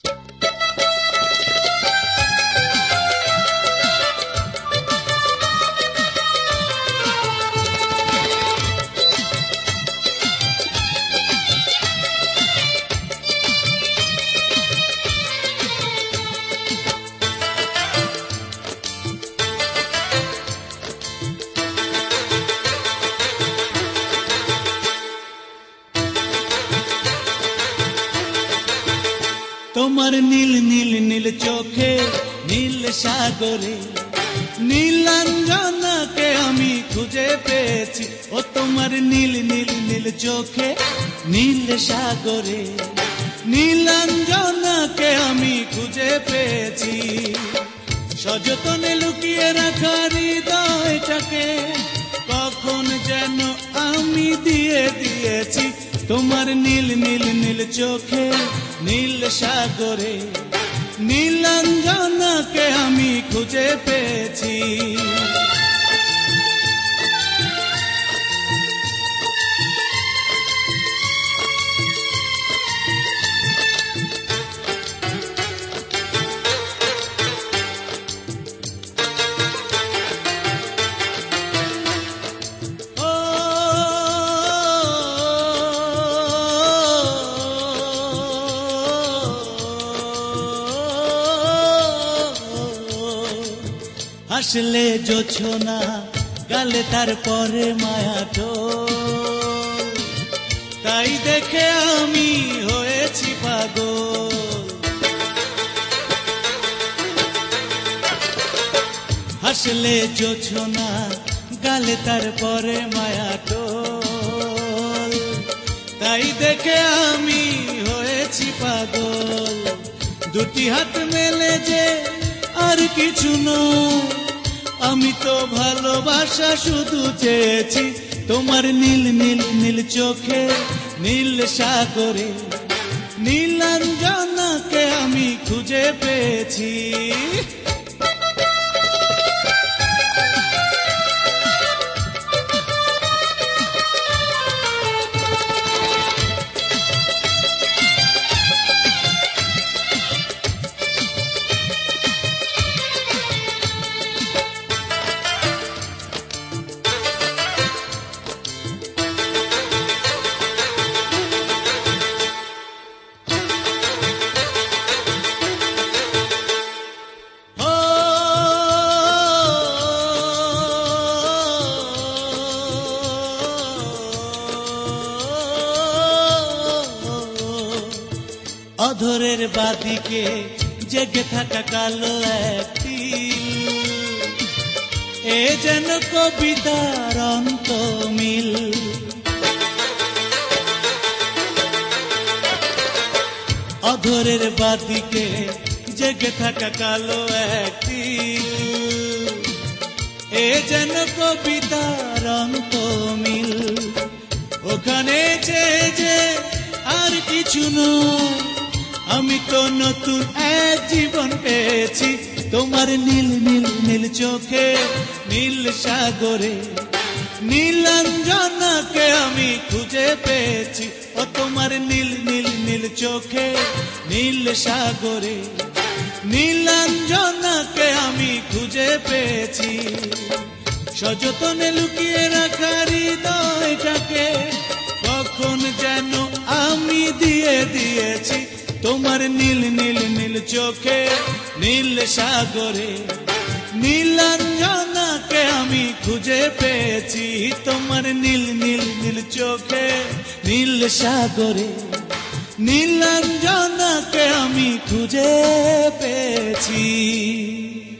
তোমার নীল নীল নীল চোখে নীল সাগরে নীলাঞ্জনাকে আমি খুঁজে পেয়েছি। ও তোমার নীল নীল নীল চোখে নীল সাগরে নীলাঞ্জনাকে আমি খুঁজে পেয়েছি। সযতনে লুকিয়ে রাখা হৃদয়টাকে কখন যেন আমি দিয়ে দিয়েছি। তোমার নীল নীল নীল চোখে নীল সাগরে নীলাঞ্জনাকে আমি খুঁজে পেয়েছি। হাসলে জোছনা গালে তারপরে মায়াটো, তাই দেখে আমি হয়েছি পাগল। হাসলে জোছনা গালে তারপরে মায়াটো, তাই দেখে আমি হয়েছি পাগল। দুটি হাত মেলে যে আর কিছু নয়, আমি তো ভালোবাসা শুধু চেয়েছি। তোমার নীল নীল নীল চোখে নীল সাগরে নীলাঞ্জনাকে আমি খুঁজে পেয়েছি। অধরের বাদিকে জেগে থাকা কালো একটি, এ যেন কবিতার অন্তমিল। অধরের বাদিকে জেগে থাকা কালো একটি, এ যেন কবিতার অন্তমিল। ওখানে যে আর কিছু নয়, আমি তো নতুন এক জীবন পেয়েছি। তোমার নীল নীল নীল চোখে নীল সাগরে নীলাঞ্জনাকে আমি খুঁজে পেয়েছি। ও তোমার নীল নীল নীল চোখে নীল সাগরে নীলাঞ্জনাকে আমি খুঁজে পেয়েছি। সযতনে লুকিয়ে রাখা হৃদয়টাকে কখন যেন আমি দিয়ে দিয়েছি। তোমার নীল নীল নীল চোখে নীল সাগরে নীলাঞ্জনাকে আমি খুঁজে পেয়েছি। তোমার নীল নীল নীল চোখে নীল সাগরে নীলাঞ্জনাকে আমি খুঁজে পেয়েছি।